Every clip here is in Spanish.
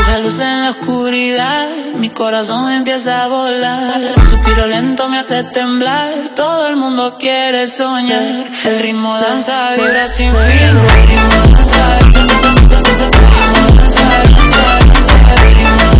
La luz en la oscuridad, mi corazón empieza a volar. Un suspiro lento me hace temblar. Todo el mundo quiere soñar. El ritmo danza, vibra sin fin. El ritmo danza, el ritmo danza, el ritmo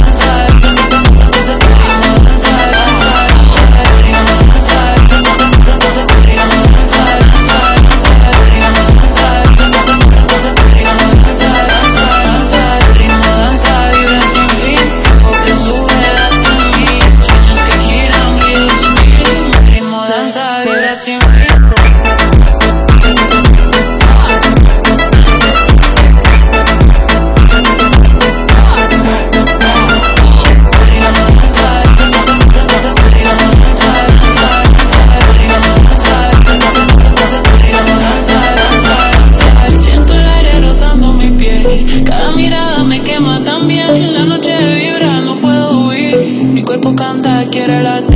canta, quiere latir.